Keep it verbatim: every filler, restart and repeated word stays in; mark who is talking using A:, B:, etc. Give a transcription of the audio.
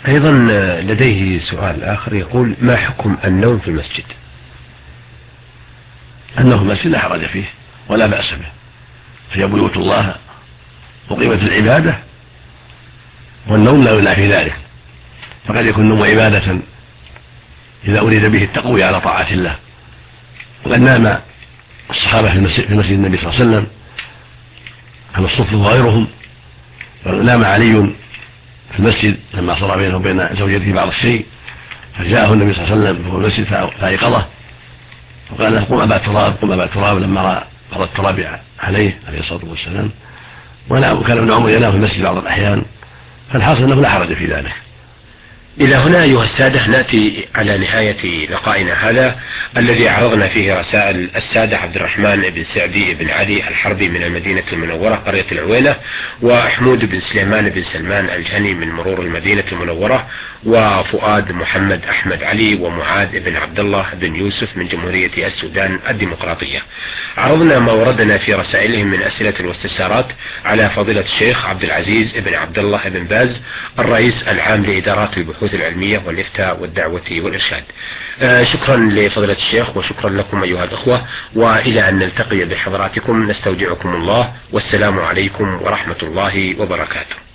A: أيضا لديه سؤال آخر يقول: ما حكم النوم في المسجد؟
B: النوم في المسجد لا حرج فيه ولا بأس به، هي بيوت الله وقيمة العبادة، والنوم لا ينافي ذلك، فقد يكون النوم عبادة إذا أريد به التقوي على طاعة الله. وقد نام الصحابة في مسجد النبي صلى الله عليه وسلم كما الصف وغيرهم، نام علي في المسجد لما صار بينه وبين زوجته بعض الشيء، فجاءه النبي صلى الله عليه وسلم في المسجد فأيقظه وقال له: قم أبا تراب، قم أبا تراب، لما رأى التراب عليه عليه الصلاة والسلام. وكان ابن عمر ينام في المسجد بعض الأحيان، فالحاصل أنه لا حرج في ذلك.
A: إلى هنا أيها السادة نأتي على نهاية لقائنا هذا الذي عرضنا فيه رسائل السادة عبد الرحمن بن سعدي بن علي الحربي من المدينة المنورة قرية العوينة، وحمود بن سليمان بن سلمان الجهني من مرور المدينة المنورة، وفؤاد محمد أحمد علي، ومعاذ بن عبد الله بن يوسف من جمهورية السودان الديمقراطية. عرضنا ما وردنا في رسائلهم من أسئلة واستفسارات على فضيلة الشيخ عبد العزيز بن عبد الله بن باز الرئيس العام لإدارات البحوث العلمية والإفتاء والدعوة والإرشاد. آه شكرا لفضيلة الشيخ وشكرا لكم أيها الأخوة، وإلى أن نلتقي بحضراتكم نستودعكم الله، والسلام عليكم ورحمة الله وبركاته.